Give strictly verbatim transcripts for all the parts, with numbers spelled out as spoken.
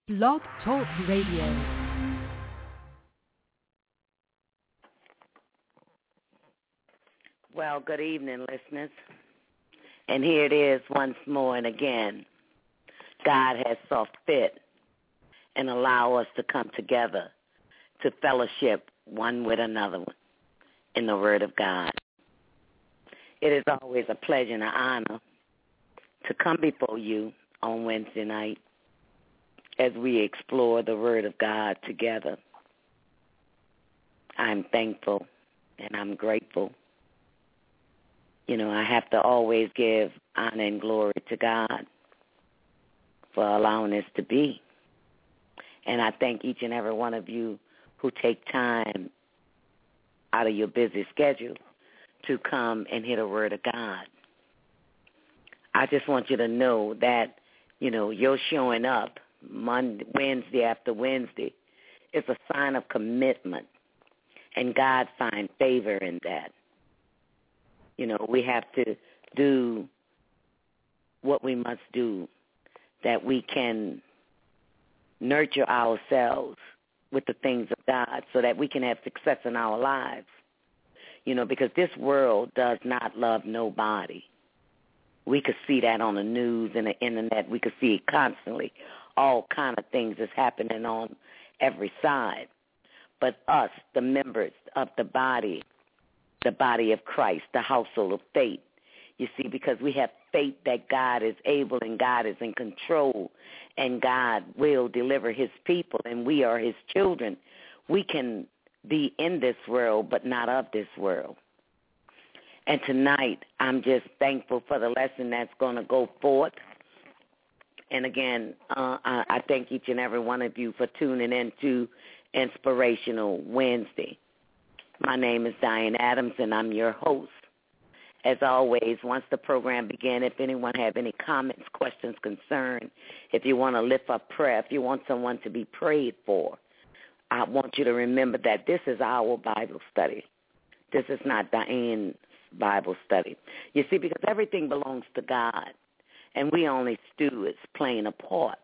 Blog Talk Radio. Well, good evening, listeners. And here it is once more and again. God has saw fit and allow us to come together to fellowship one with another in the Word of God. It is always a pleasure and an honor to come before you on Wednesday night as we explore the Word of God together. I'm thankful and I'm grateful. You know, I have to always give honor and glory to God for allowing us to be. And I thank each and every one of you who take time out of your busy schedule to come and hear the Word of God. I just want you to know that, you know, you're showing up Monday, Wednesday after Wednesday is a sign of commitment, and God finds favor in that. You know, we have to do what we must do, that we can nurture ourselves with the things of God so that we can have success in our lives. You know, because this world does not love nobody. We could see that on the news and the internet. We could see it constantly. All kind of things is happening on every side. But us, the members of the body, the body of Christ, the household of faith, you see, because we have faith that God is able and God is in control and God will deliver his people and we are his children, we can be in this world but not of this world. And tonight, I'm just thankful for the lesson that's going to go forth. And again, uh, I, I thank each and every one of you for tuning in to Inspirational Wednesday. My name is Diane Adams, and I'm your host. As always, once the program begins, if anyone have any comments, questions, concerns, if you want to lift up prayer, if you want someone to be prayed for, I want you to remember that this is our Bible study. This is not Diane's Bible study. You see, because everything belongs to God, and we only stewards playing a part.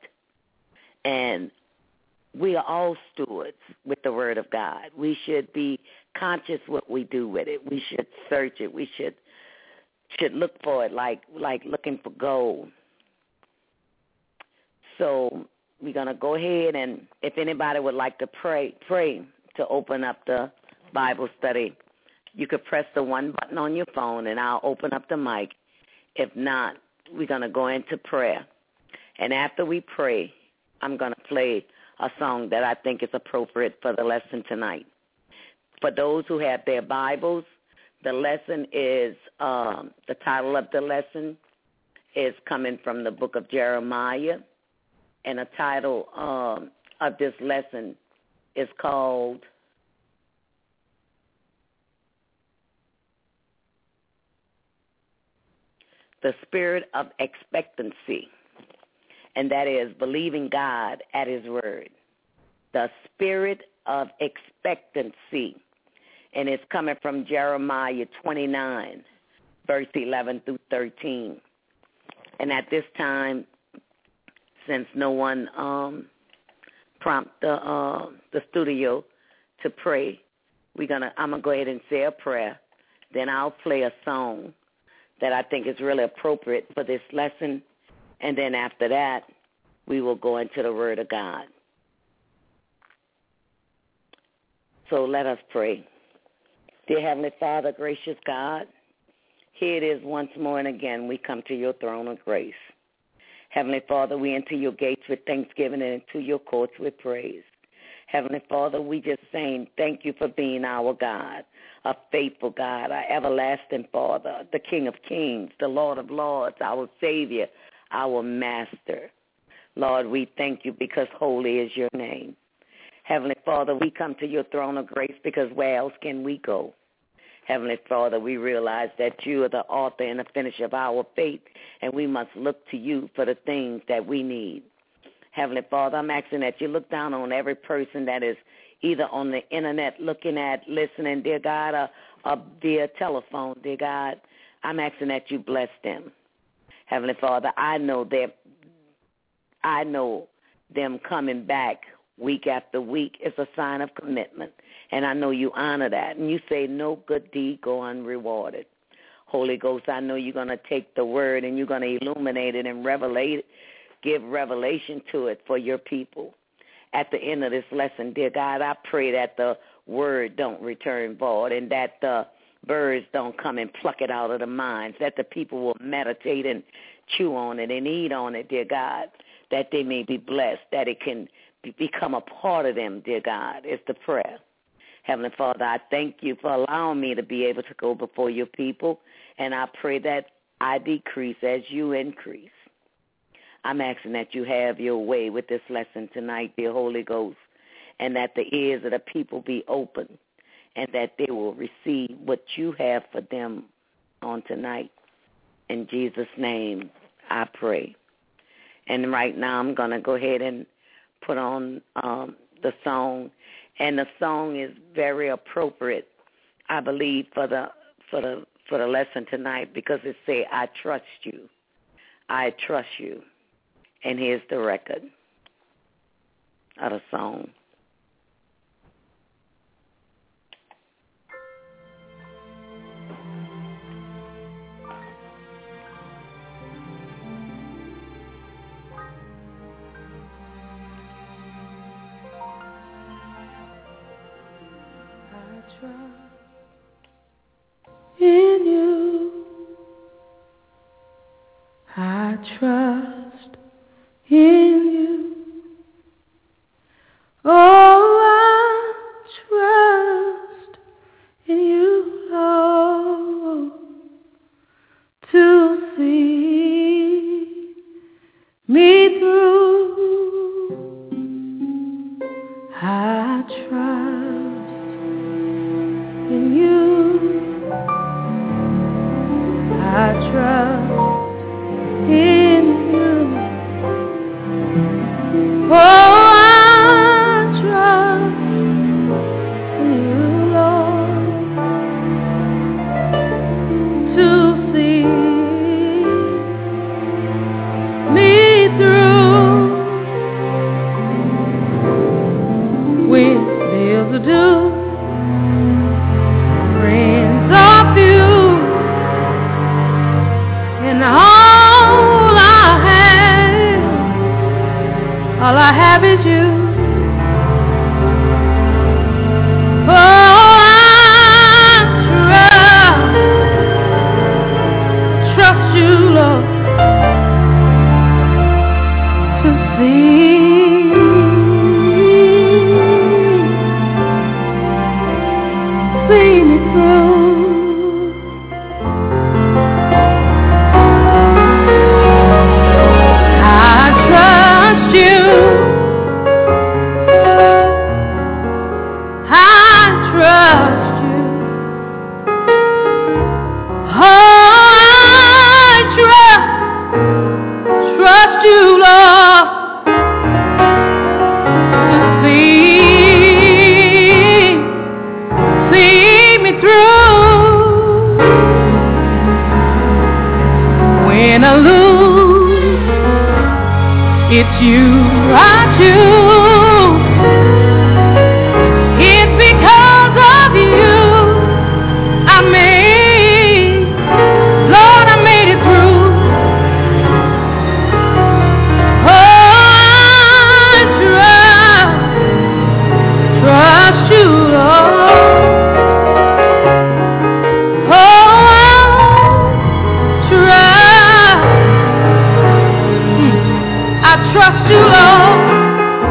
And we are all stewards with the Word of God. We should be conscious what we do with it. We should search it. We should should look for it like like looking for gold. So we're going to go ahead, and if anybody would like to pray, pray to open up the Bible study, you could press the one button on your phone, and I'll open up the mic. If not, we're going to go into prayer. And after we pray, I'm going to play a song that I think is appropriate for the lesson tonight. For those who have their Bibles, the lesson is, um, the title of the lesson is coming from the book of Jeremiah, and the title um, of this lesson is called The Spirit of Expectancy, and that is believing God at his word. The Spirit of Expectancy, and it's coming from Jeremiah twenty-nine, verse eleven through thirteen. And at this time, since no one um, prompted the, uh, the studio to pray, we're gonna I'm gonna go ahead and say a prayer. Then I'll play a song that I think is really appropriate for this lesson, and then after that, we will go into the Word of God. So let us pray. Dear Heavenly Father, gracious God, here it is once more and again we come to your throne of grace. Heavenly Father, we enter your gates with thanksgiving and into your courts with praise. Heavenly Father, we just saying thank you for being our God, a faithful God, our everlasting Father, the King of kings, the Lord of lords, our Savior, our Master. Lord, we thank you because holy is your name. Heavenly Father, we come to your throne of grace because where else can we go? Heavenly Father, we realize that you are the author and the finisher of our faith, and we must look to you for the things that we need. Heavenly Father, I'm asking that you look down on every person that is either on the internet looking at, listening, dear God, or, or via telephone, dear God. I'm asking that you bless them. Heavenly Father, I know that I know them coming back week after week is a sign of commitment. And I know you honor that. And you say no good deed go unrewarded. Holy Ghost, I know you're going to take the word and you're going to illuminate it and revelate it, give revelation to it for your people. At the end of this lesson, dear God, I pray that the word don't return void and that the birds don't come and pluck it out of the minds, that the people will meditate and chew on it and eat on it, dear God, that they may be blessed, that it can be, become a part of them, dear God, is the prayer. Heavenly Father, I thank you for allowing me to be able to go before your people, and I pray that I decrease as you increase. I'm asking that you have your way with this lesson tonight, dear Holy Ghost, and that the ears of the people be open and that they will receive what you have for them on tonight. In Jesus' name, I pray. And right now I'm going to go ahead and put on um, the song, and the song is very appropriate, I believe, for the for the for the lesson tonight, because it say, "I trust you, I trust you." And here's the record of the song. I trust in you. I trust in you. Oh, I trust in you, Lord, to see me through. I trust in you. I trust in you. Oh, I trust in you, Lord, to see me through. With bills to do, friends are few, and all I have, all I have is you. Oh, I trust, trust you, Lord, to see see me through. I trust you. I trust you. Oh, I trust, trust you, Lord, to see, see me through. When I lose, it's you I choose. It's because of you I made, Lord, I made it through. Oh, I trust, trust you, Lord. I trust you, Lord,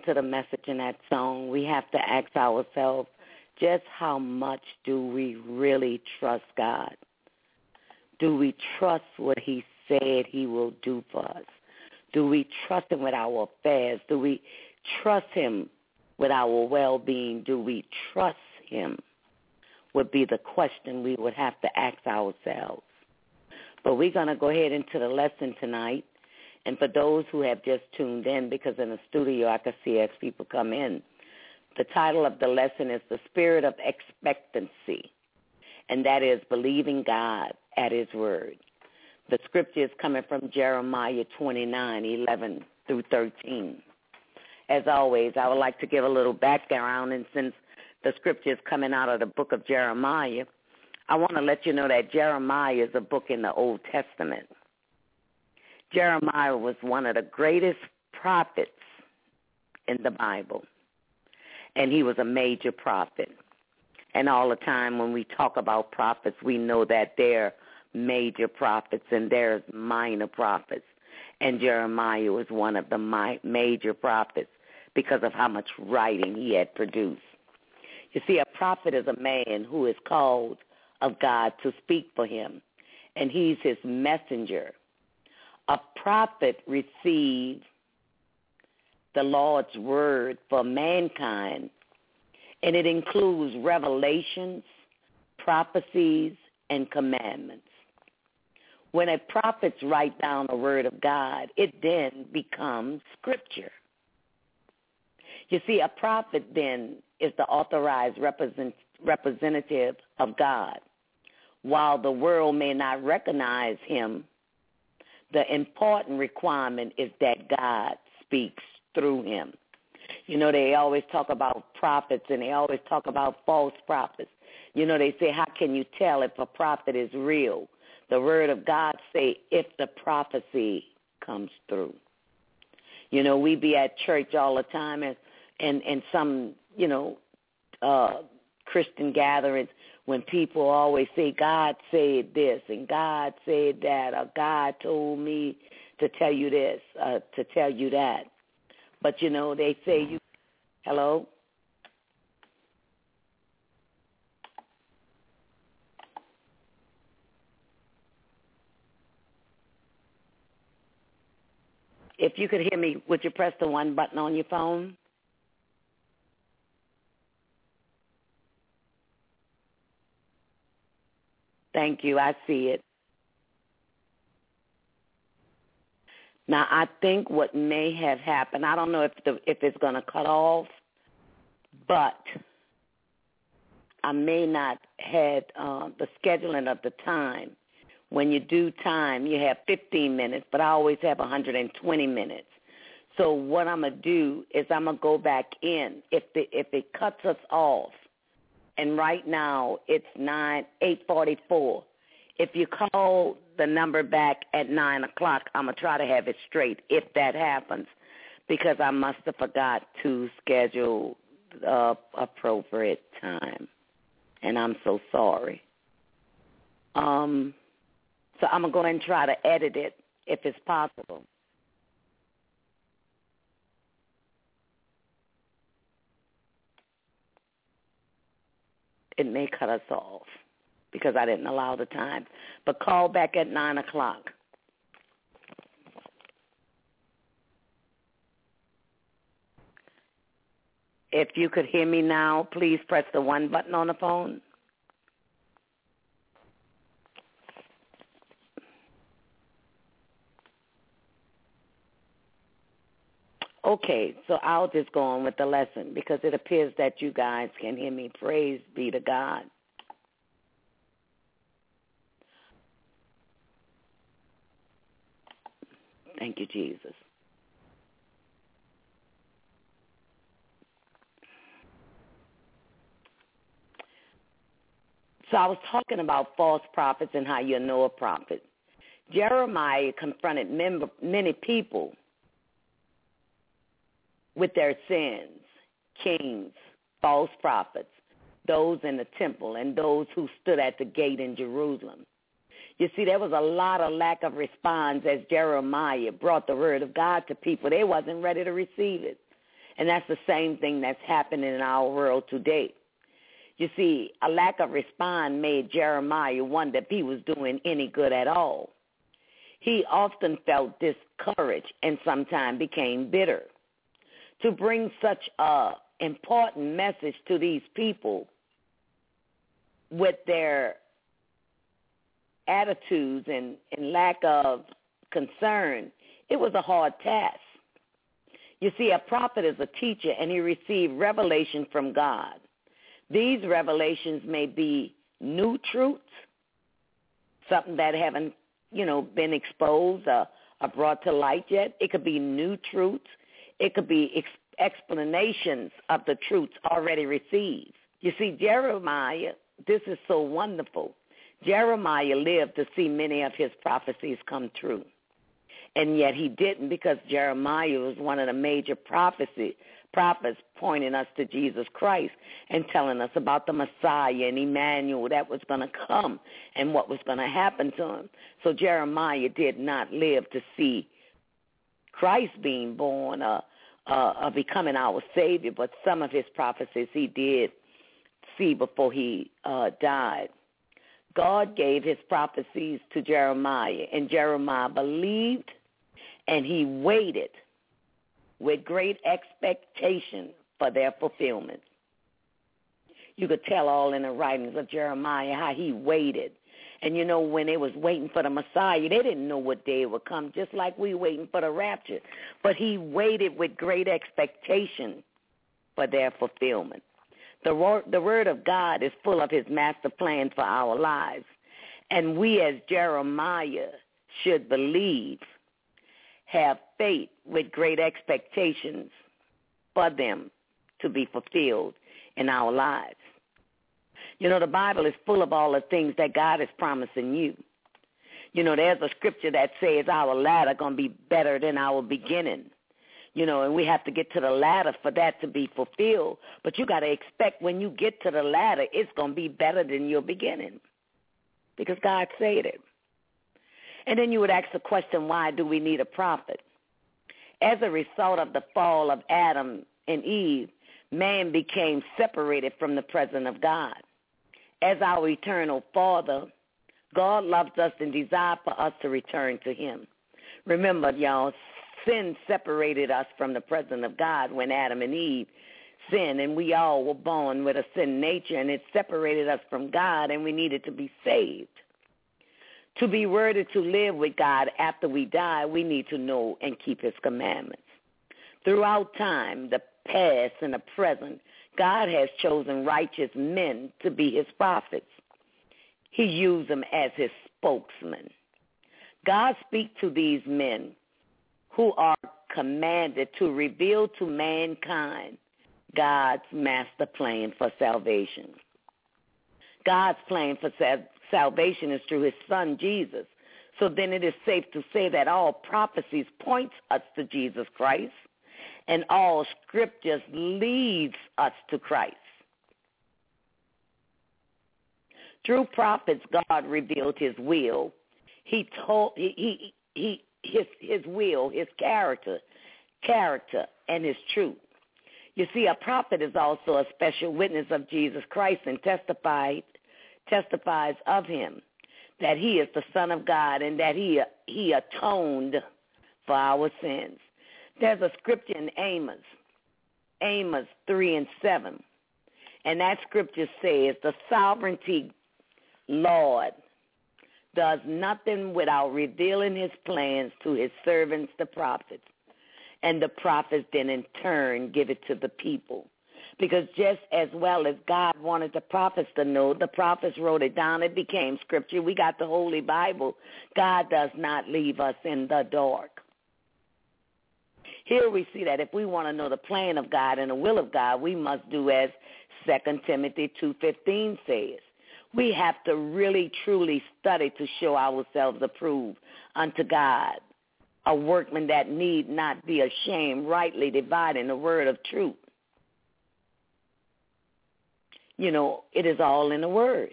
to the message in that song, we have to ask ourselves, just how much do we really trust God? Do we trust what he said he will do for us? Do we trust him with our affairs? Do we trust him with our well-being? Do we trust him would be the question we would have to ask ourselves. But we're going to go ahead into the lesson tonight. And for those who have just tuned in, because in the studio I can see as people come in, the title of the lesson is The Spirit of Expectancy, and that is believing God at his word. The scripture is coming from Jeremiah twenty-nine, eleven through thirteen. As always, I would like to give a little background, and since the scripture is coming out of the book of Jeremiah, I want to let you know that Jeremiah is a book in the Old Testament. Jeremiah was one of the greatest prophets in the Bible, and he was a major prophet. And all the time when we talk about prophets, we know that they're major prophets and there's minor prophets. And Jeremiah was one of the mi- major prophets because of how much writing he had produced. You see, a prophet is a man who is called of God to speak for him, and he's his messenger. A prophet receives the Lord's word for mankind, and it includes revelations, prophecies, and commandments. When a prophet writes down a word of God, it then becomes scripture. You see, a prophet then is the authorized represent, representative of God. While the world may not recognize him, the important requirement is that God speaks through him. You know, they always talk about prophets, and they always talk about false prophets. You know, they say, how can you tell if a prophet is real? The word of God say, if the prophecy comes through. You know, we be at church all the time, and, and, and some, you know, uh, Christian gatherings, when people always say, God said this, and God said that, or God told me to tell you this, uh, to tell you that. But, you know, they say you, hello? If you could hear me, would you press the one button on your phone? Thank you. I see it. Now, I think what may have happened, I don't know if the, if it's going to cut off, but I may not had uh, the scheduling of the time. When you do time, you have fifteen minutes, but I always have one hundred twenty minutes. So what I'm going to do is I'm going to go back in. If the, if it cuts us off, and right now it's nine eight forty-four. If you call the number back at nine o'clock, I'm going to try to have it straight if that happens, because I must have forgot to schedule the appropriate time, and I'm so sorry. Um, so I'm going to go ahead and try to edit it if it's possible. It may cut us off because I didn't allow the time. But call back at nine o'clock. If you could hear me now, please press the one button on the phone. Okay, so I'll just go on with the lesson because it appears that you guys can hear me. Praise be to God. Thank you, Jesus. So I was talking about false prophets and how you know a prophet. Jeremiah confronted many people with their sins, kings, false prophets, those in the temple, and those who stood at the gate in Jerusalem. You see, there was a lot of lack of response as Jeremiah brought the word of God to people. They wasn't ready to receive it. And that's the same thing that's happening in our world today. You see, a lack of response made Jeremiah wonder if he was doing any good at all. He often felt discouraged and sometimes became bitter. To bring such an important message to these people with their attitudes and, and lack of concern, it was a hard task. You see, a prophet is a teacher, and he received revelation from God. These revelations may be new truths, something that haven't, you know, been exposed or, or brought to light yet. It could be new truths. It could be ex- explanations of the truths already received. You see, Jeremiah, this is so wonderful. Jeremiah lived to see many of his prophecies come true. And yet he didn't, because Jeremiah was one of the major prophecy, prophets pointing us to Jesus Christ and telling us about the Messiah and Emmanuel that was going to come and what was going to happen to him. So Jeremiah did not live to see Christ being born or, uh, or becoming our Savior, but some of his prophecies he did see before he uh, died. God gave his prophecies to Jeremiah, and Jeremiah believed, and he waited with great expectation for their fulfillment. You could tell all in the writings of Jeremiah how he waited. And, you know, when they was waiting for the Messiah, they didn't know what day it would come, just like we waiting for the rapture. But he waited with great expectation for their fulfillment. The word, the word of God is full of his master plan for our lives. And we as Jeremiah should believe, have faith with great expectations for them to be fulfilled in our lives. You know, the Bible is full of all the things that God is promising you. You know, there's a scripture that says our latter going to be better than our beginning. You know, and we have to get to the ladder for that to be fulfilled. But you got to expect when you get to the ladder, it's going to be better than your beginning, because God said it. And then you would ask the question, why do we need a prophet? As a result of the fall of Adam and Eve, man became separated from the presence of God. As our eternal Father, God loves us and desires for us to return to him. Remember, y'all, sin separated us from the presence of God when Adam and Eve sinned, and we all were born with a sin nature, and it separated us from God, and we needed to be saved. To be worthy to live with God after we die, we need to know and keep his commandments. Throughout time, the past and the present, God has chosen righteous men to be his prophets. He used them as his spokesman. God speaks to these men who are commanded to reveal to mankind God's master plan for salvation. God's plan for salvation. Salvation is through his son, Jesus. So then it is safe to say that all prophecies point us to Jesus Christ, and all scriptures leads us to Christ. Through prophets, God revealed his will. He told he he, he his his will, his character, character, and his truth. You see, a prophet is also a special witness of Jesus Christ and testified. testifies of him, that he is the Son of God and that he he atoned for our sins. There's a scripture in Amos, Amos three and seven, and that scripture says, the sovereignty Lord does nothing without revealing his plans to his servants, the prophets, and the prophets then in turn give it to the people. Because just as well as God wanted the prophets to know, the prophets wrote it down. It became scripture. We got the Holy Bible. God does not leave us in the dark. Here we see that if we want to know the plan of God and the will of God, we must do as Second Timothy two fifteen says. We have to really, truly study to show ourselves approved unto God, a workman that need not be ashamed, rightly dividing the word of truth. You know, it is all in the Word.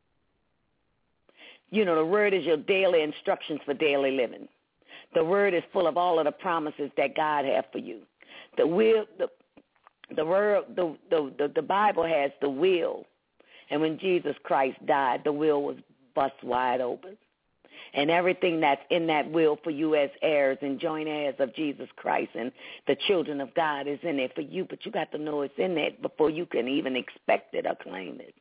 You know, the Word is your daily instructions for daily living. The Word is full of all of the promises that God has for you. The will, the, The, world, the, the, the, the Bible has the will. And when Jesus Christ died, the will was bust wide open. And everything that's in that will for you as heirs and joint heirs of Jesus Christ and the children of God is in there for you, but you got to know it's in there before you can even expect it or claim it.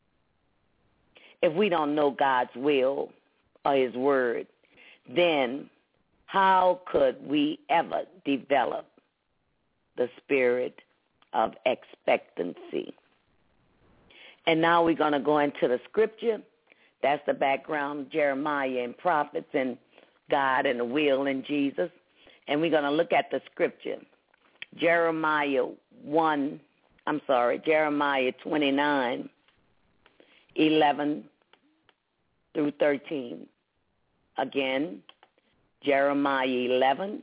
If we don't know God's will or his word, then how could we ever develop the spirit of expectancy? And now we're going to go into the scripture. That's the background, Jeremiah and prophets and God and the will and Jesus. And we're going to look at the scripture. Jeremiah one, I'm sorry, Jeremiah twenty-nine, eleven through thirteen. Again, Jeremiah eleven,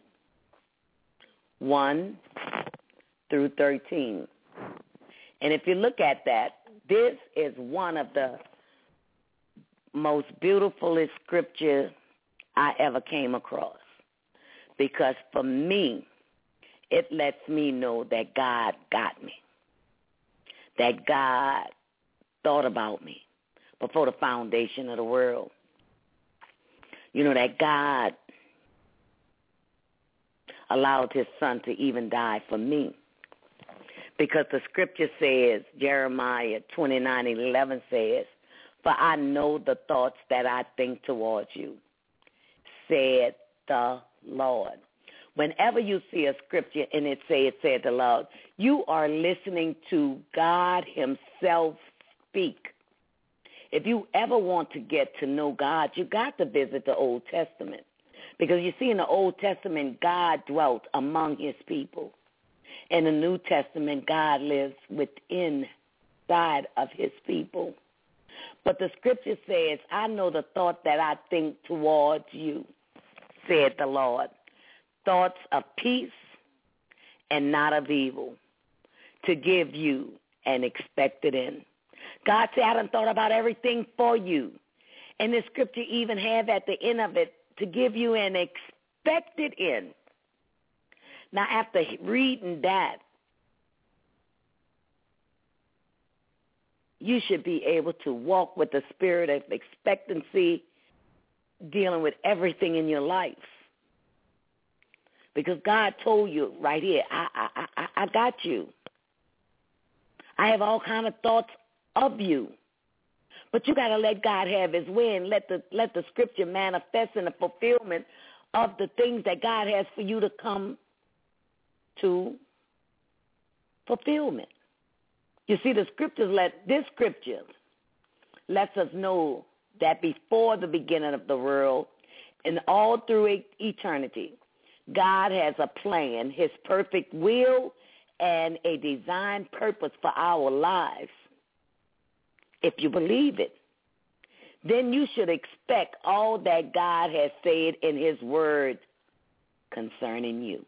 one through thirteen. And if you look at that, this is one of the most beautifulest scripture I ever came across, because for me, it lets me know that God got me, that God thought about me before the foundation of the world. You know, that God allowed his son to even die for me, because the scripture says, Jeremiah twenty-nine eleven says, for I know the thoughts that I think towards you, said the Lord. Whenever you see a scripture and it say it said the Lord, you are listening to God himself speak. If you ever want to get to know God, you got to visit the Old Testament. Because you see, in the Old Testament, God dwelt among his people. In the New Testament, God lives within side of his people. But the scripture says, I know the thought that I think towards you, said the Lord, thoughts of peace and not of evil, to give you an expected end. God said, I done thought about everything for you. And the scripture even have at the end of it, to give you an expected end. Now, after reading that, you should be able to walk with the spirit of expectancy, dealing with everything in your life. Because God told you right here, I, I, I, I got you. I have all kind of thoughts of you. But you got to let God have his way and let the, let the scripture manifest in the fulfillment of the things that God has for you to come to fulfillment. You see, the scriptures let, this scripture lets us know that before the beginning of the world and all through eternity, God has a plan, his perfect will, and a designed purpose for our lives. If you believe it, then you should expect all that God has said in his word concerning you.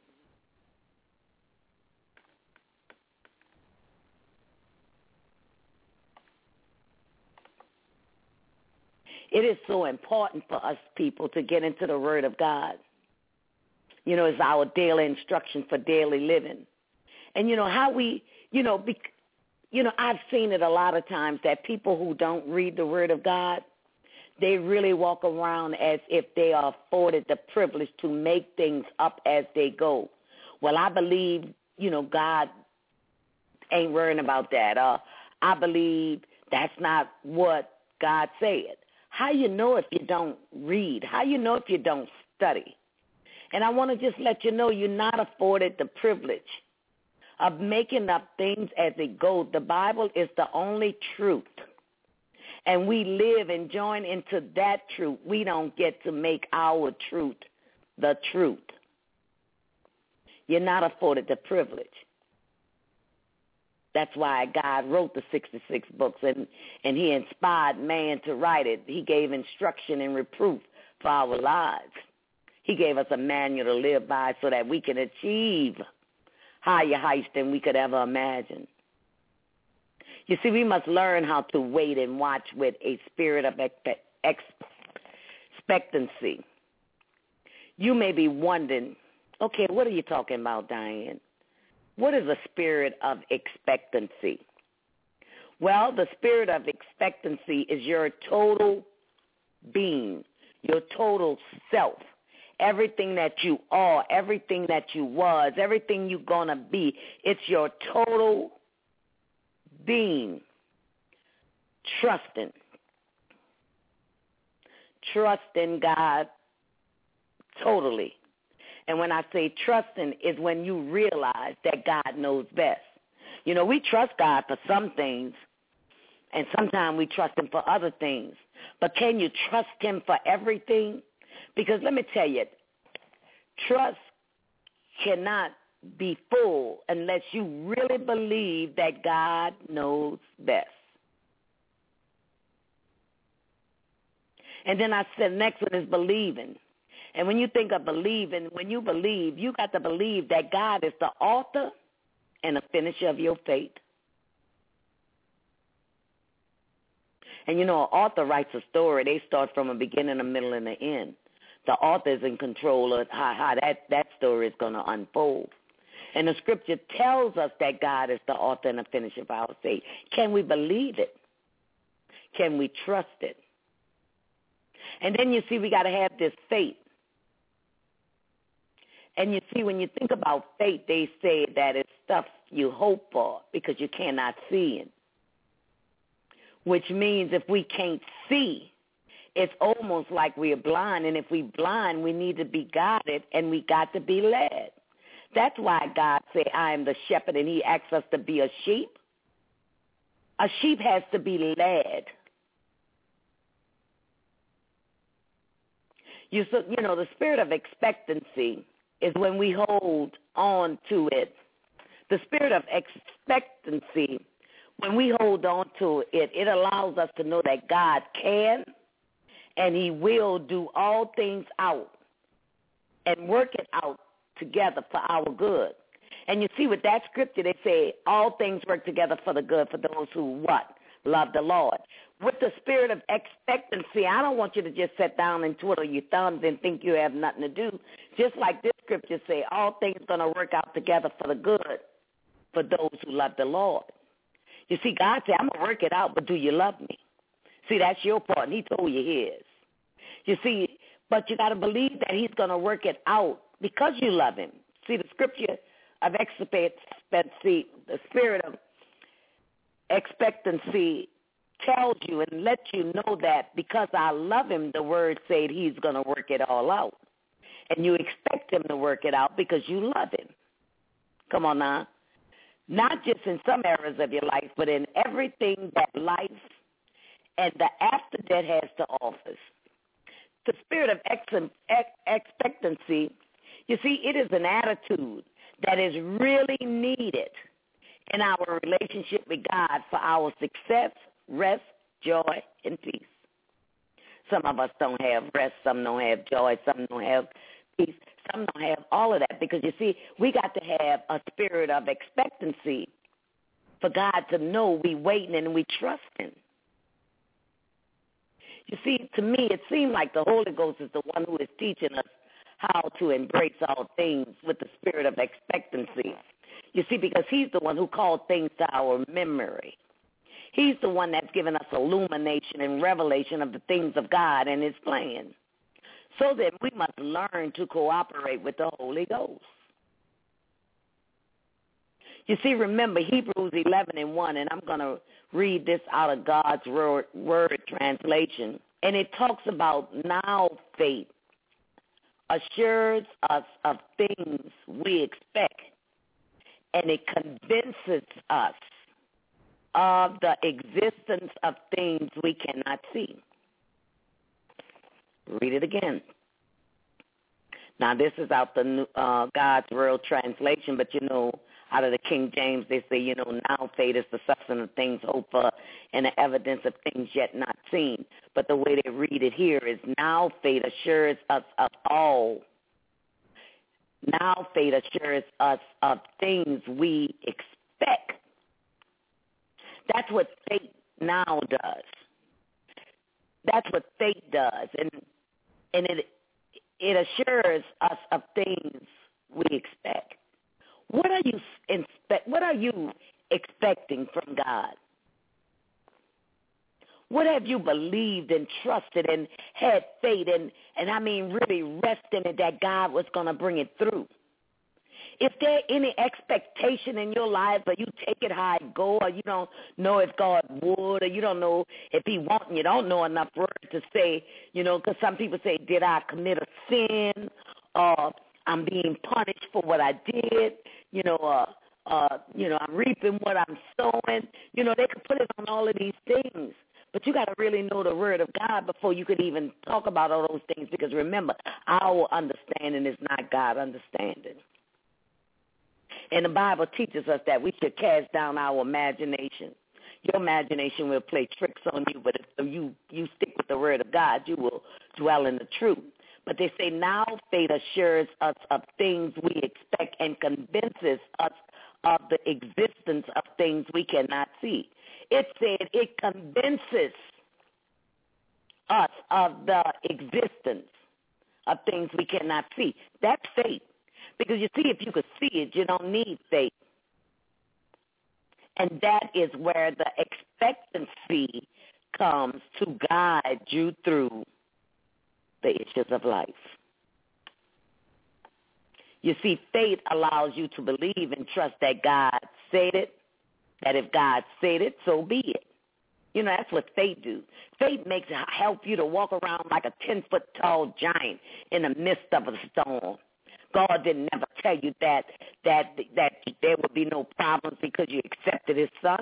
It is so important for us people to get into the word of God. You know, it's our daily instruction for daily living. And, you know, how we, you know, be, you know, I've seen it a lot of times that people who don't read the word of God, they really walk around as if they are afforded the privilege to make things up as they go. Well, I believe, you know, God ain't worrying about that. Uh, I believe that's not what God said. How you know if you don't read? How you know if you don't study? And I want to just let you know you're not afforded the privilege of making up things as it goes. The Bible is the only truth. And we live and join into that truth. We don't get to make our truth the truth. You're not afforded the privilege. That's why God wrote the sixty-six books, and, and he inspired man to write it. He gave instruction and reproof for our lives. He gave us a manual to live by so that we can achieve higher heights than we could ever imagine. You see, we must learn how to wait and watch with a spirit of expectancy. You may be wondering, okay, what are you talking about, Diane? What is a spirit of expectancy? Well, the spirit of expectancy is your total being, your total self, everything that you are, everything that you was, everything you're going to be. It's your total being. Trusting. Trusting God totally. And when I say trusting, is when you realize that God knows best. You know, we trust God for some things, and sometimes we trust him for other things. But can you trust him for everything? Because let me tell you, trust cannot be full unless you really believe that God knows best. And then I said next one is believing. And when you think of believing, when you believe, you got to believe that God is the author and the finisher of your faith. And you know, an author writes a story. They start from a beginning, a middle, and an end. The author is in control of how, how that, that story is going to unfold. And the scripture tells us that God is the author and the finisher of our faith. Can we believe it? Can we trust it? And then you see we got to have this faith. And you see, when you think about faith, they say that it's stuff you hope for because you cannot see it. Which means if we can't see, it's almost like we're blind. And if we're blind, we need to be guided and we got to be led. That's why God said, I am the shepherd, and he asks us to be a sheep. A sheep has to be led. You, so, you know, the spirit of expectancy is when we hold on to it. The spirit of expectancy, when we hold on to it, it allows us to know that God can and he will do all things out and work it out together for our good. And you see with that scripture, they say all things work together for the good for those who what? Love the Lord. With the spirit of expectancy, I don't want you to just sit down and twiddle your thumbs and think you have nothing to do. Just like this scripture say, all things are going to work out together for the good for those who love the Lord. You see, God said, I'm going to work it out, but do you love me? See, that's your part, and he told you his. You see, but you got to believe that he's going to work it out because you love him. See, the scripture of expectancy, the spirit of expectancy tells you and lets you know that because I love him, the word said he's going to work it all out. And you expect him to work it out because you love him. Come on now. Not just in some areas of your life, but in everything that life and the after death has to offer. The spirit of ex- ex- expectancy, you see, it is an attitude that is really needed in our relationship with God for our success, rest, joy, and peace. Some of us don't have rest, some don't have joy, some don't have peace, some don't have all of that because, you see, we got to have a spirit of expectancy for God to know we waiting and we trusting. You see, to me, it seemed like the Holy Ghost is the one who is teaching us how to embrace all things with the spirit of expectancy. You see, because he's the one who called things to our memory. He's the one that's given us illumination and revelation of the things of God and his plan. So that we must learn to cooperate with the Holy Ghost. You see, remember Hebrews eleven and one, and I'm going to read this out of God's word, word translation. And it talks about now faith assures us of things we expect, and it convinces us of the existence of things we cannot see. Read it again. Now, this is out the uh, God's Word translation, but, you know, out of the King James, they say, you know, now faith is the substance of things hoped for and the evidence of things yet not seen. But the way they read it here is now faith assures us of all. Now faith assures us of things we expect. That's what faith now does. That's what faith does. And and it it assures us of things we expect. What are you expect? What are you expecting from God? What have you believed and trusted and had faith in, and I mean really rest in it that God was going to bring it through? Is there any expectation in your life, or you take it how it go, or you don't know if God would, or you don't know if he won't, and you don't know enough words to say, you know, because some people say, did I commit a sin, or I'm being punished for what I did, you know, uh, uh, you know, I'm reaping what I'm sowing. You know, they could put it on all of these things. But you got to really know the word of God before you could even talk about all those things, because remember, our understanding is not God's understanding. And the Bible teaches us that we should cast down our imagination. Your imagination will play tricks on you, but if you, you stick with the word of God, you will dwell in the truth. But they say now faith assures us of things we expect and convinces us of the existence of things we cannot see. It said it convinces us of the existence of things we cannot see. That's faith. Because you see, if you could see it, you don't need faith. And that is where the expectancy comes to guide you through the issues of life. You see, faith allows you to believe and trust that God said it, that if God said it, so be it. You know, that's what faith do. Faith makes it help you to walk around like a ten-foot tall giant in the midst of a storm. God didn't never tell you that that that there would be no problems because you accepted his son.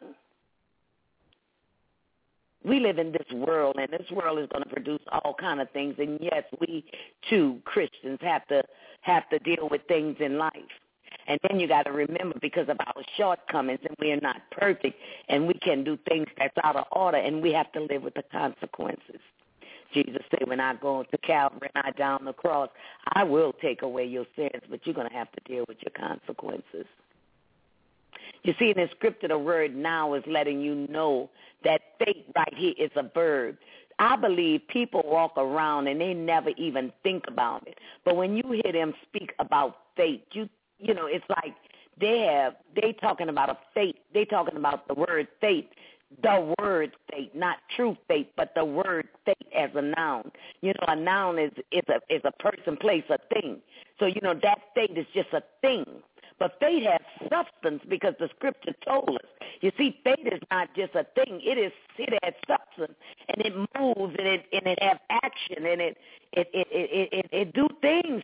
We live in this world, and this world is going to produce all kind of things. And yes, we too, Christians, have to have to deal with things in life. And then you got to remember, because of our shortcomings, and we are not perfect, and we can do things that's out of order, and we have to live with the consequences. Jesus said, when I go to Calvary and I down the cross, I will take away your sins, but you're going to have to deal with your consequences. You see, in the scripture, the word now is letting you know that faith right here is a verb. I believe people walk around and they never even think about it. But when you hear them speak about faith, you you know, it's like they have, they talking about a faith. They talking about the word faith. The word faith, not true faith, but the word faith as a noun. You know, a noun is, is, a, is a person, place, a thing. So, you know, that faith is just a thing. But faith has substance because the scripture told us. You see, faith is not just a thing. It is, it has substance, and it moves, and it and it has action, and it it it it, it, it do things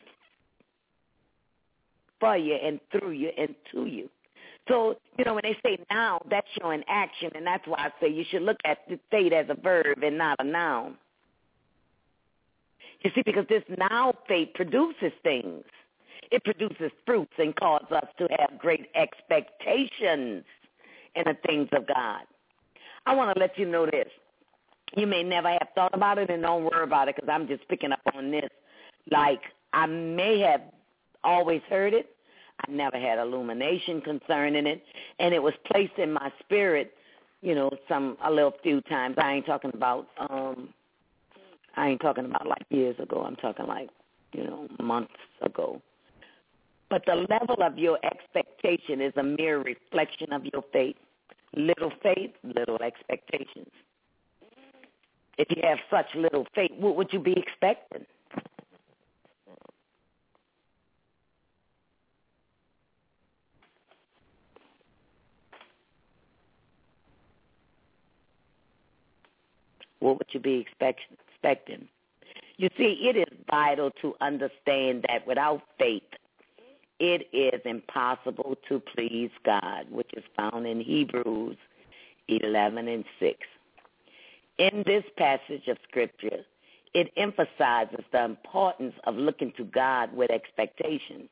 for you and through you and to you. So, you know, when they say noun, that's showing action, and that's why I say you should look at faith as a verb and not a noun. You see, because this noun faith produces things. It produces fruits and causes us to have great expectations in the things of God. I want to let you know this. You may never have thought about it, and don't worry about it, because I'm just picking up on this. Like, I may have always heard it. I never had illumination concerning it, and it was placed in my spirit, you know, some a little few times. I ain't talking about, um, I ain't talking about like years ago. I'm talking like, you know, months ago. But the level of your expectation is a mere reflection of your faith. Little faith, little expectations. If you have such little faith, what would you be expecting? What would you be expect, expecting? You see, it is vital to understand that without faith, it is impossible to please God, which is found in Hebrews eleven and six. In this passage of Scripture, it emphasizes the importance of looking to God with expectation.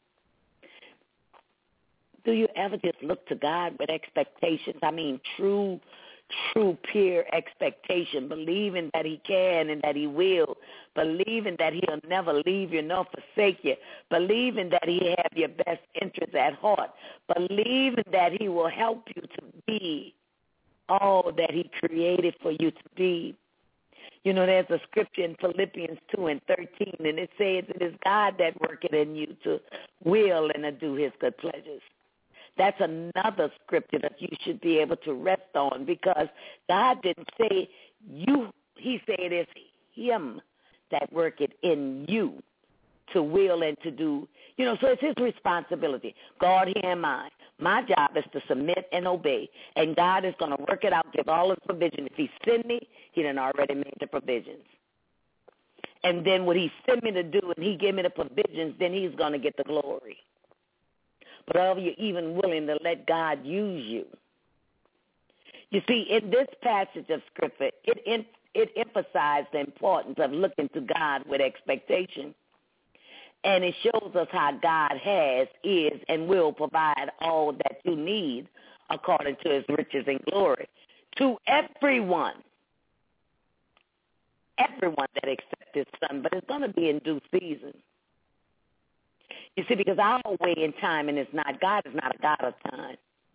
Do you ever just look to God with expectations? I mean, true True, pure expectation, believing that he can and that he will, believing that he'll never leave you nor forsake you, believing that he have your best interests at heart, believing that he will help you to be all that he created for you to be. You know, there's a scripture in Philippians two and thirteen, and it says it is God that worketh in you to will and to do his good pleasures. That's another scripture that you should be able to rest on, because God didn't say you. He said it's him that worketh in you to will and to do. You know, so it's his responsibility. God, here am I. My job is to submit and obey, and God is going to work it out, give all his provision. If he send me, he done already made the provisions. And then what he sent me to do, and he gave me the provisions, then he's going to get the glory. But are you even willing to let God use you? You see, in this passage of Scripture, it, it emphasized the importance of looking to God with expectation. And it shows us how God has, is, and will provide all that you need according to his riches and glory to everyone. Everyone that accepts his son, but it's going to be in due season. You see, because our way in time, and it's not, God is not a God of time,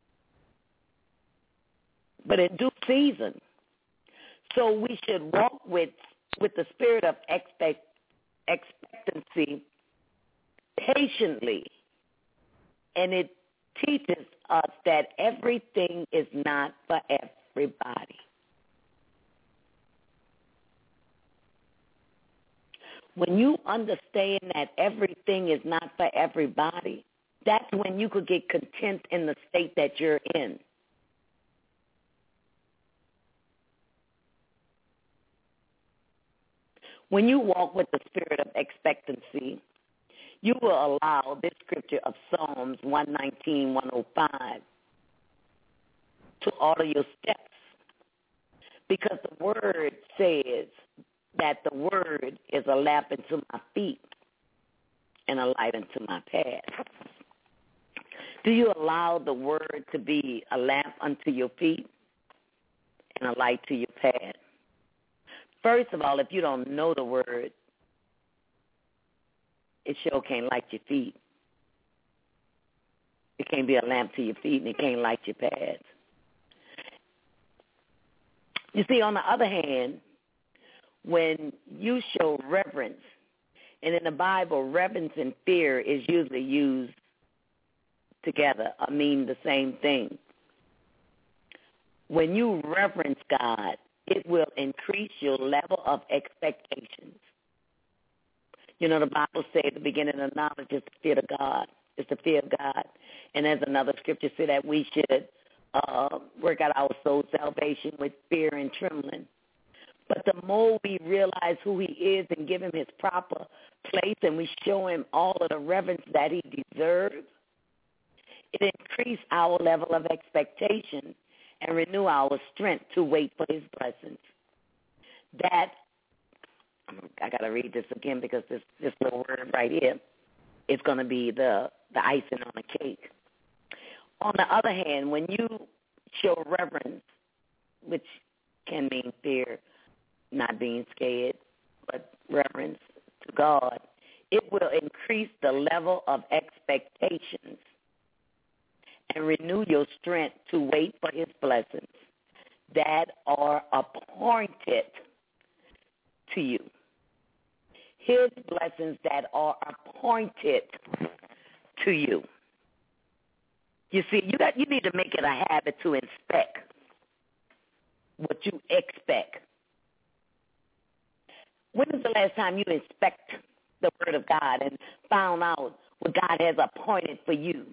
but in due season. So we should walk with with the spirit of expect, expectancy patiently, and it teaches us that everything is not for everybody. When you understand that everything is not for everybody, that's when you could get content in the state that you're in. When you walk with the spirit of expectancy, you will allow this scripture of Psalms one nineteen, one oh five to order your steps, because the word says that the word is a lamp unto my feet and a light unto my path. Do you allow the word to be a lamp unto your feet and a light to your path? First of all, if you don't know the word, it sure can't light your feet. It can't be a lamp to your feet, and it can't light your path. You see, on the other hand, when you show reverence, and in the Bible, reverence and fear is usually used together, I mean the same thing. When you reverence God, it will increase your level of expectations. You know, the Bible says the beginning of knowledge is the fear of God. It's the fear of God. And there's another scripture say that we should uh, work out our soul salvation with fear and trembling. But the more we realize who he is and give him his proper place, and we show him all of the reverence that he deserves, it increases our level of expectation and renew our strength to wait for his blessings. That, I got to read this again because this, this little word right here is going to be the, the icing on the cake. On the other hand, when you show reverence, which can mean fear, not being scared, but reverence to God, it will increase the level of expectations and renew your strength to wait for his blessings that are appointed to you. His blessings that are appointed to you. You see, you got you need to make it a habit to inspect what you expect. When was the last time you inspect the word of God and found out what God has appointed for you?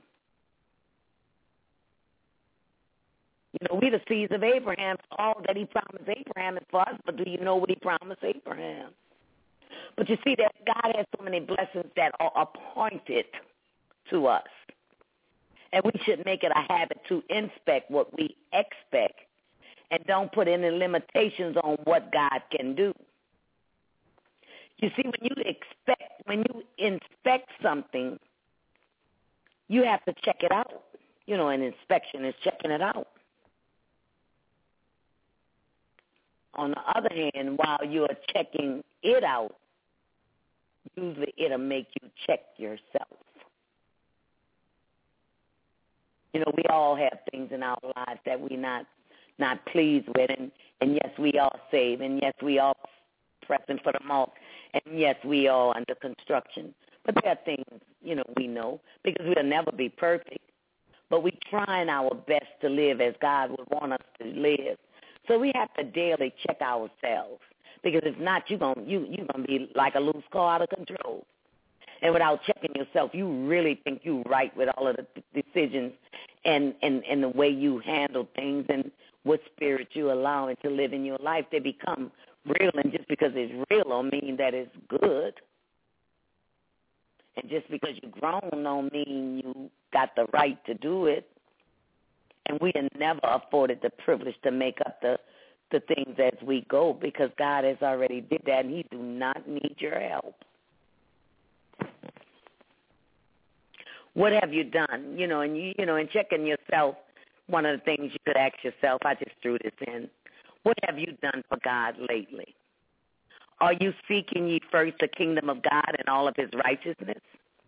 You know, we're the seeds of Abraham. All that he promised Abraham is for us, but do you know what he promised Abraham? But you see that God has so many blessings that are appointed to us. And we should make it a habit to inspect what we expect and don't put any limitations on what God can do. You see, when you expect, when you inspect something, you have to check it out. You know, an inspection is checking it out. On the other hand, while you're checking it out, usually it'll make you check yourself. You know, we all have things in our lives that we're not not pleased with, and, and yes, we are saved, and yes, we are pressing for the mark, and yes, we are under construction. But there are things, you know, we know, because we'll never be perfect. but we're trying our best to live as God would want us to live. So we have to daily check ourselves, because if not, you're going you, you're gonna be like a loose car out of control. And without checking yourself, you really think you're right with all of the decisions and, and, and the way you handle things and what spirit you allow it to live in your life. They become real, and just because it's real don't mean that it's good. And just because you're grown don't mean you got the right to do it. And we are never afforded the privilege to make up the, the things as we go, because God has already did that, and he do not need your help. What have you done? You know, and you, you know, in checking yourself, one of the things you could ask yourself, I just threw this in, what have you done for God lately? Are you seeking ye first the kingdom of God and all of his righteousness?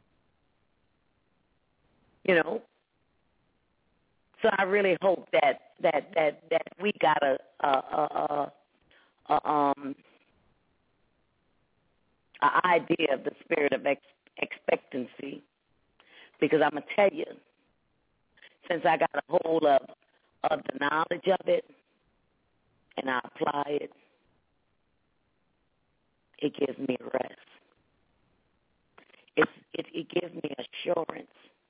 You know, so I really hope that that that, that we got a, a, a, a, a um an idea of the spirit of ex- expectancy. Because I'm going to tell you, since I got a hold of, of the knowledge of it and I apply it, it gives me rest. It's, it, it gives me assurance.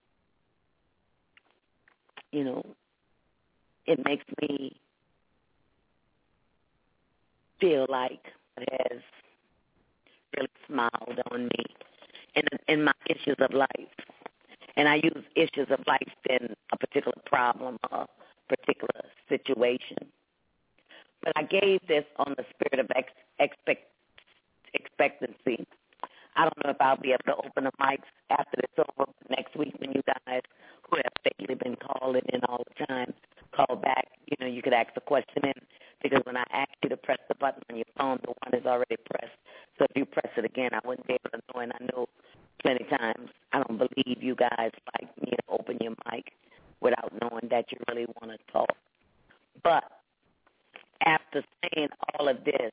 You know, it makes me feel like it has really smiled on me in, in my issues of life. And I use issues of life in a particular problem or particular situation. But I gave this on the spirit of ex- expect, expectancy. I don't know if I'll be able to open the mics after this over next week when you guys who have faithfully been calling in all the time call back. You know, you could ask the question in, because when I ask you to press the button on your phone, the one is already pressed. So if you press it again, I wouldn't be able to know, and I know plenty times I don't believe you guys like me to open your mic without knowing that you really want to talk. But after saying all of this,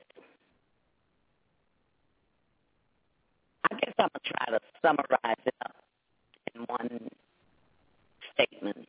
I guess I'm going to try to summarize it up in one statement.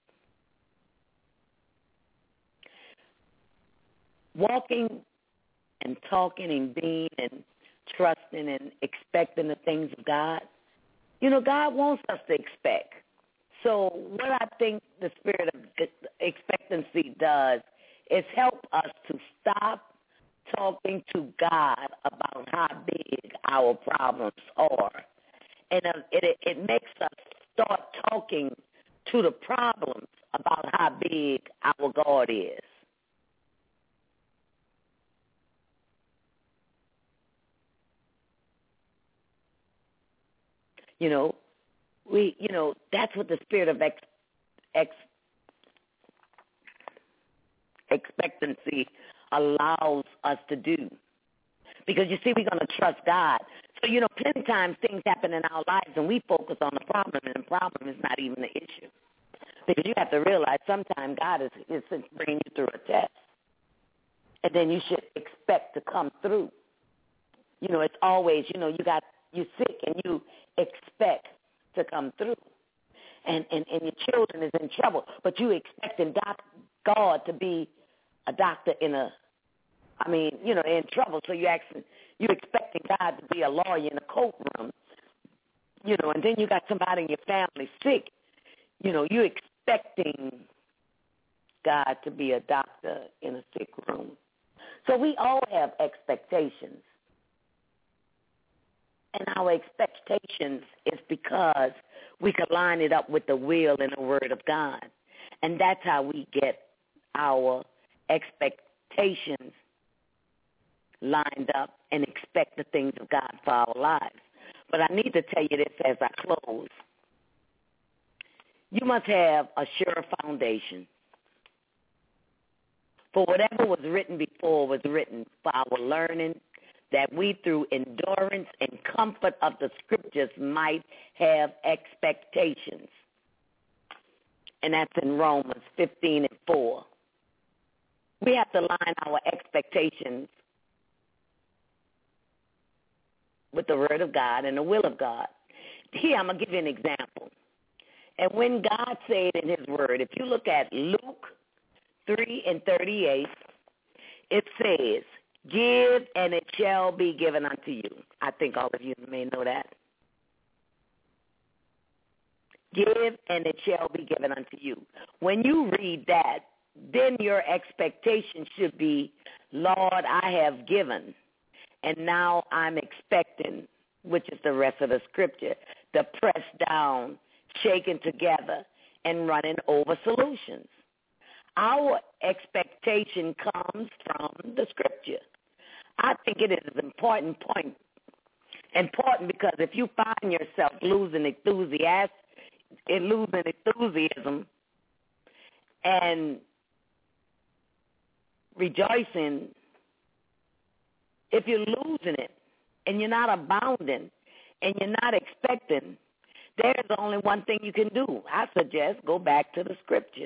Walking and talking and being and trusting and expecting the things of God, you know, God wants us to expect. So what I think the spirit of expectancy does is help us to stop talking to God about how big our problems are. And it, it makes us start talking to the problems about how big our God is. You know, we, you know, that's what the spirit of ex, ex, expectancy allows us to do. Because, you see, we're going to trust God. So, you know, plenty of times things happen in our lives and we focus on the problem, and the problem is not even the issue. Because you have to realize sometimes God is, is bringing you through a test. And then you should expect to come through. You know, it's always, you know, you got, you're sick and you expect to come through. And, and, and your children is in trouble, but you expecting doc, God to be a doctor in a, I mean, you know, in trouble. So you asking, you expecting God to be a lawyer in a courtroom, you know, and then you got somebody in your family sick. You know, you expecting God to be a doctor in a sick room. So we all have expectations. And our expectations is because we can line it up with the will and the word of God. And that's how we get our expectations lined up and expect the things of God for our lives. But I need to tell you this as I close. You must have a sure foundation. For whatever was written before was written for our learning, that we through endurance and comfort of the scriptures might have expectations. And that's in Romans fifteen and four. We have to line our expectations with the word of God and the will of God. Here, I'm going to give you an example. And when God said in his word, if you look at Luke three and thirty-eight, it says, give and it shall be given unto you. I think all of you may know that. Give and it shall be given unto you. When you read that, then your expectation should be, Lord, I have given, and now I'm expecting, which is the rest of the scripture, the pressed down, shaken together, and running over solutions. Our expectation comes from the scripture. I think it is an important point. Important because if you find yourself losing enthusiasm, losing enthusiasm and rejoicing, if you're losing it and you're not abounding and you're not expecting, there's only one thing you can do. I suggest go back to the scripture.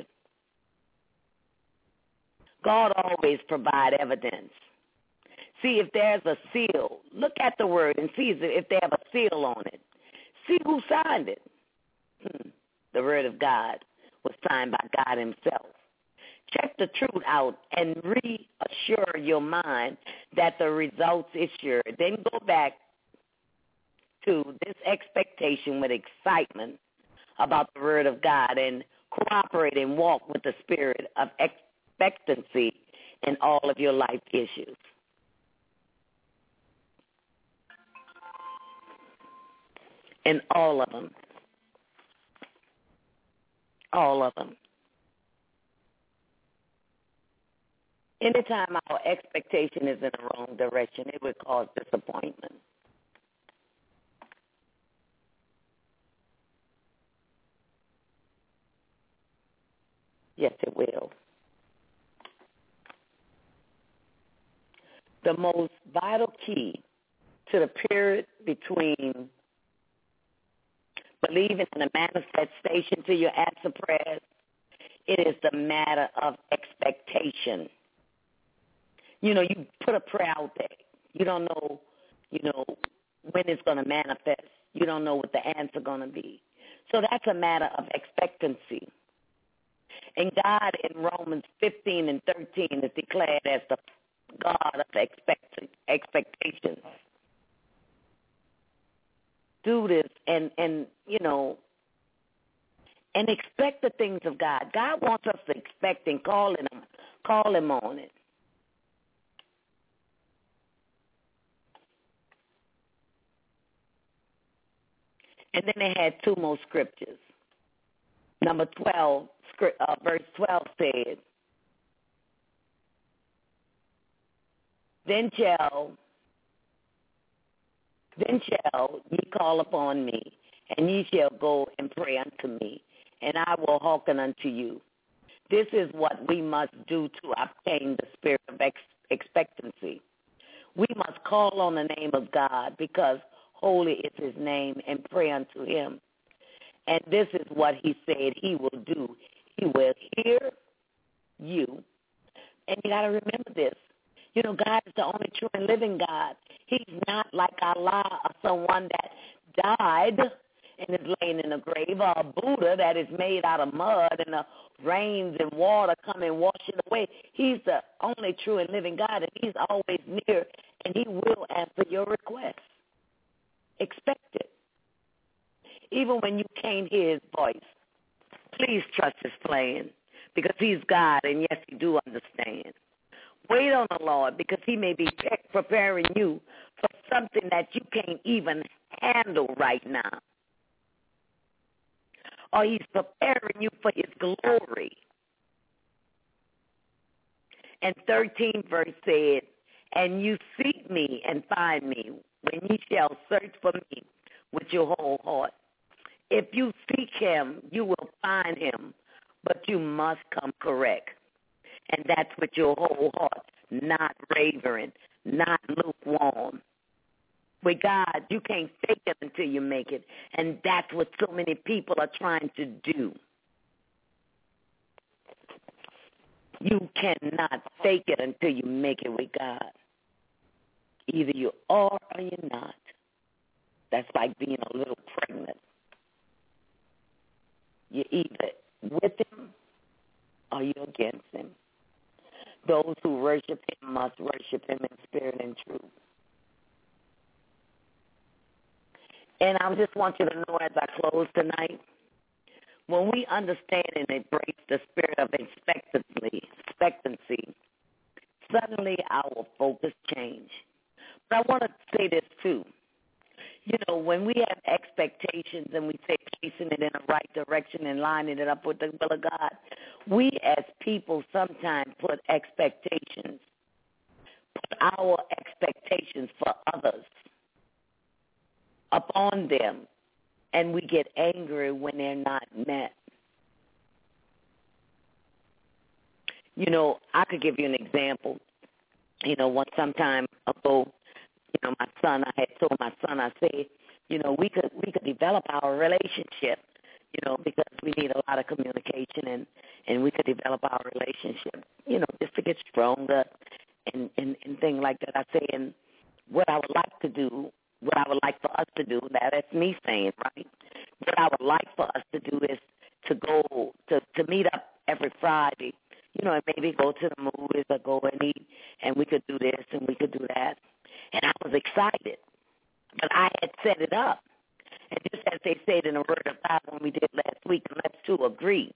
God always provides evidence. See if there's a seal. Look at the word and see if they have a seal on it. See who signed it. Hmm. The word of God was signed by God himself. Check the truth out and reassure your mind that the results is sure. Then go back to this expectation with excitement about the word of God and cooperate and walk with the spirit of expectancy in all of your life issues. In all of them. All of them. Anytime our expectation is in the wrong direction, it would cause disappointment. Yes, it will. The most vital key to the period between believing in the manifestation to your answer prayers, it is the matter of expectation. You know, you put a prayer out there. You don't know, you know, when it's going to manifest. You don't know what the answer going to be. So that's a matter of expectancy. And God in Romans fifteen and thirteen is declared as the God of expect- expectations. Do this and, and, you know, and expect the things of God. God wants us to expect and call him, call him on it. And then they had two more scriptures. Number twelve, uh, verse twelve said, Then shall, then shall ye call upon me, and ye shall go and pray unto me, and I will hearken unto you. This is what we must do to obtain the spirit of ex- expectancy. We must call on the name of God because holy is his name and pray unto him. And this is what he said he will do. He will hear you. And you got to remember this. You know, God is the only true and living God. He's not like Allah or someone that died and is laying in a grave, or a Buddha that is made out of mud and the rains and water come and wash it away. He's the only true and living God, and he's always near, and he will answer your request. Expect it. Even when you can't hear his voice, please trust his plan, because he's God, and yes, you do understand. Wait on the Lord, because he may be preparing you for something that you can't even handle right now. Or he's preparing you for his glory. And thirteen verse said, and you seek me and find me when ye shall search for me with your whole heart. If you seek him, you will find him, but you must come correct. And that's with your whole heart, not wavering, not lukewarm. With God, you can't fake it until you make it. And that's what so many people are trying to do. You cannot fake it until you make it with God. Either you are or you're not. That's like being a little pregnant. You're either with him or you're against him. Those who worship him must worship him in spirit and truth. And I just want you to know as I close tonight, when we understand and embrace the spirit of expectancy, expectancy, suddenly our focus change. But I want to say this too. You know, when we have expectations and we say placing it in the right direction and lining it up with the will of God, we as people sometimes put expectations, put our expectations for others upon them, and we get angry when they're not met. You know, I could give you an example. You know, one some time ago, you know, my son, I had told my son, I said, you know, we could we could develop our relationship, you know, because we need a lot of communication, and, and we could develop our relationship, you know, just to get stronger and, and, and things like that. I say, and what I would like to do, what I would like for us to do, now that's me saying, right? What I would like for us to do is to go, to, to meet up every Friday, you know, and maybe go to the movies or go and eat, and we could do this and we could do that. And I was excited, but I had set it up. And just as they said in the Word of God when we did last week, let's two agree.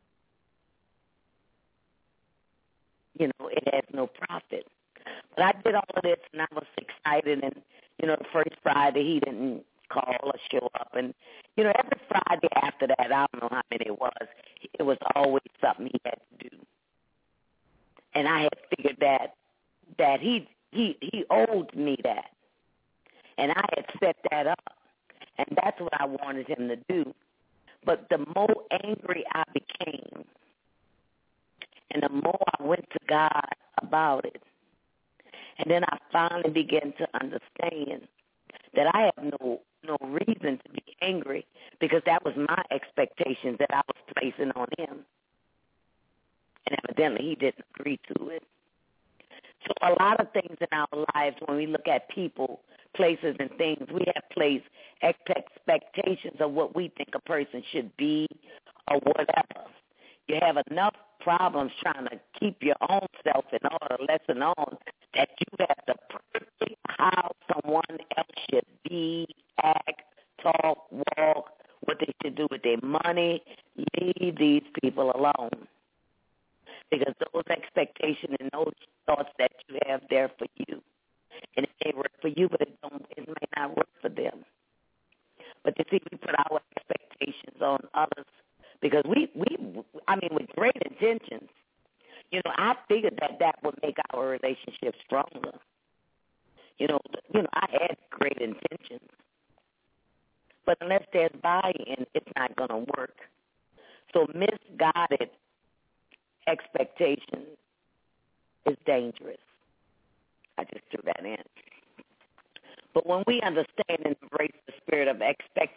You know, it has no profit. But I did all of this, and I was excited. And, you know, the first Friday he didn't call or show up. And, you know, every Friday after that, I don't know how many it was, it was always something he had to do. And I had figured that that he he he owed me that. And I had set that up. And that's what I wanted him to do. But the more angry I became, and the more I went to God about it, and then I finally began to understand that I have no no reason to be angry, because that was my expectations that I was placing on him. And evidently he didn't agree to it. So a lot of things in our lives, when we look at people, places, and things, we have placed expectations of what we think a person should be or whatever. You have enough problems trying to keep your own self in order, lesson on, that you have to predict how someone else should be, act, talk, walk, what they should do with their money. Leave these people alone. Because those expectations and those thoughts that you have there for you, and it may work for you, but it don't, it may not work for them. But you see, we put our expectations on others because we, we, I mean, with great intentions. You know, I figured that that would make our relationship stronger. You know, you know, I had great intentions, but unless there's buy-in, it's not going to work. So misguided expectation is dangerous. I just threw that in. But when we understand and embrace the spirit of expectancy,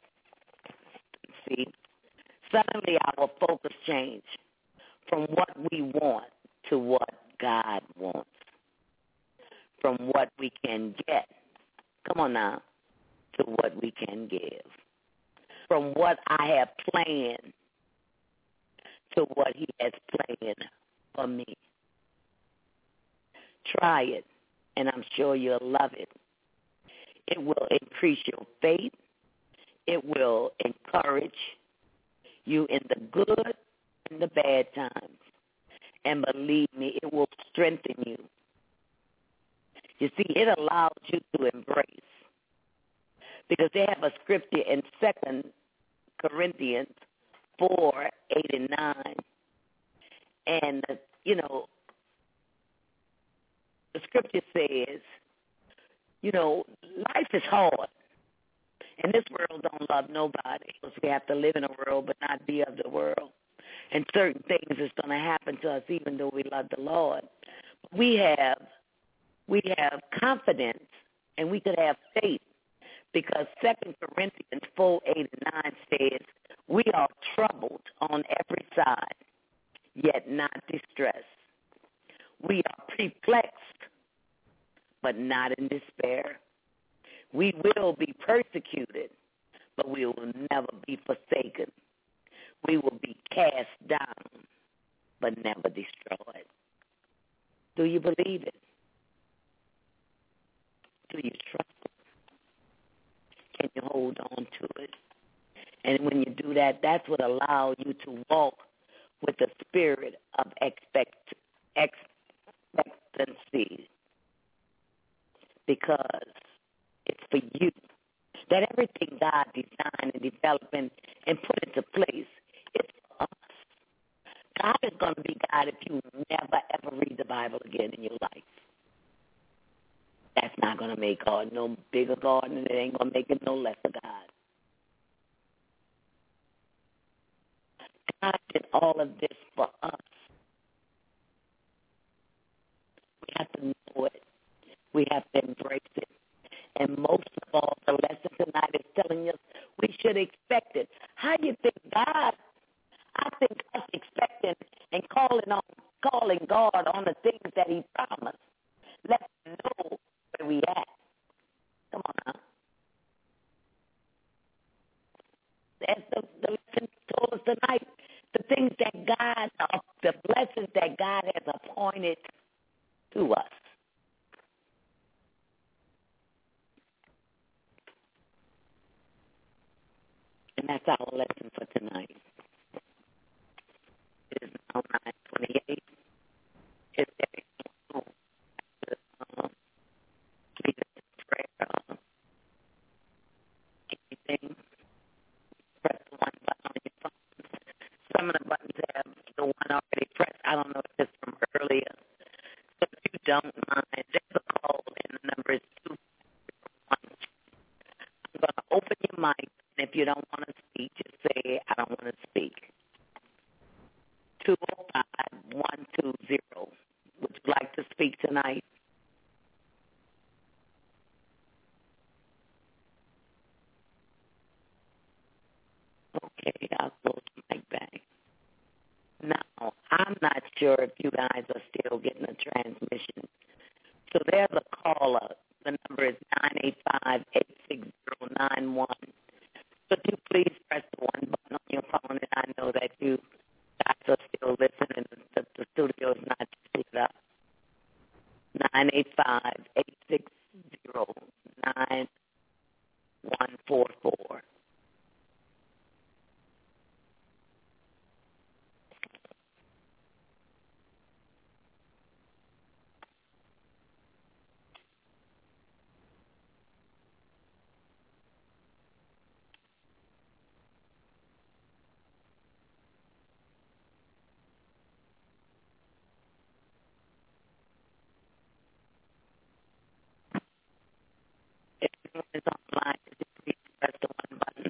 suddenly our focus change from what we want to what God wants, from what we can get, come on now, to what we can give, from what I have planned to what he has planned for me. Try it, and I'm sure you'll love it. It will increase your faith. It will encourage you in the good and the bad times. And believe me, it will strengthen you. You see, it allows you to embrace. Because they have a scripture in Second Corinthians four, eight, and nine. And, you know, the scripture says, you know, life is hard. And this world don't love nobody. Because we have to live in a world but not be of the world. And certain things is going to happen to us even though we love the Lord. We have, we have confidence and we could have faith. Because Second Corinthians four, eight, and nine says, we are troubled on every side, yet not distressed. We are perplexed, but not in despair. We will be persecuted, but we will never be forsaken. we will be cast down but never destroyed. Do you believe it? Do you trust it? Can you hold on to it? And when you do that, that's what allows you to walk with a spirit of expect, expectancy, because it's for you. That everything God designed and developed and, and put into place, it's for us. God is going to be God if you never, ever read the Bible again in your life. That's not going to make God no bigger God, and it ain't going to make him no lesser God. God did all of this for us. We have to know it. We have to embrace it. And most of all, the lesson tonight is telling us we should expect it. How do you think God, I think us expecting and calling on, calling God on the things that he promised, let him know where we at. Come on now. That's the, the lesson told us tonight. The things that God, uh, the blessings that God has appointed to us. And that's our lesson for tonight. It is now nine twenty-eight. Is there uh, lead us in prayer? Uh, anything? Press the one button on your phone. Some of the buttons have the one already pressed. I don't know if it's from earlier. So if you don't mind, there's a call, and the number is two one. I'm going to open your mic, and if you don't want to speak, just say, I don't want to speak. two oh five, one two zero. Would you like to speak tonight? Okay, I'll close the mic back. Now, I'm not sure if you guys are still getting a transmission. So there's a caller. The number is nine eight five, eight six zero, nine one. So you please press the one button on your phone, and I know that you guys are still listening. The, the studio is not set up. nine eight five, eight six zero, nine one four four. If anyone is online, could you please press the one button?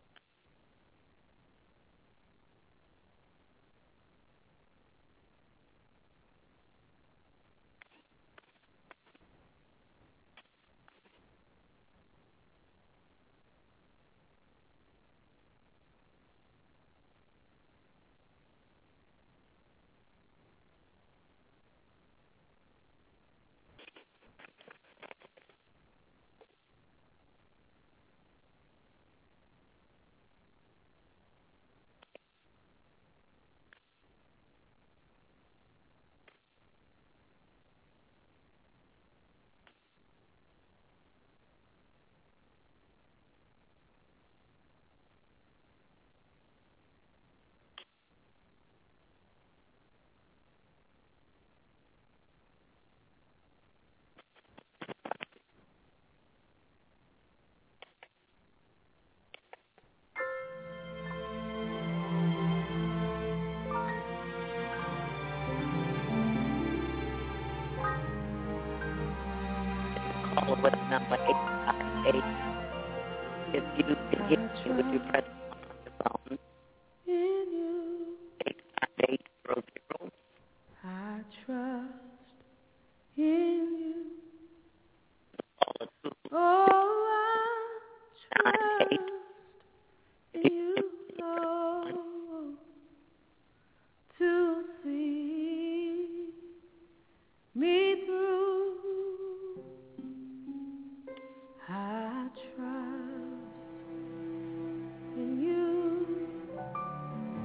Call with number eight five eight. If you can hear me, would you press the one on your phone? eight five eight zero zero. I trust in you. Caller two Oh, I nine eight. trust in you, Lord, to see me through. I trust in you.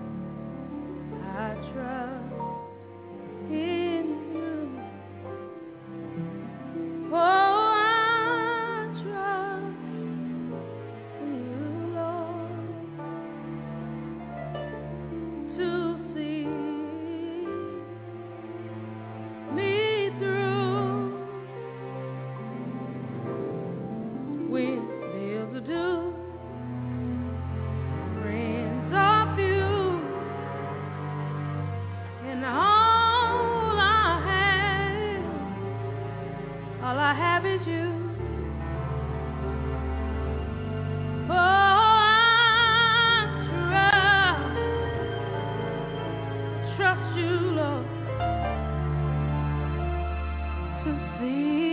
All I have is you. Oh, I trust, trust you, Lord, to see.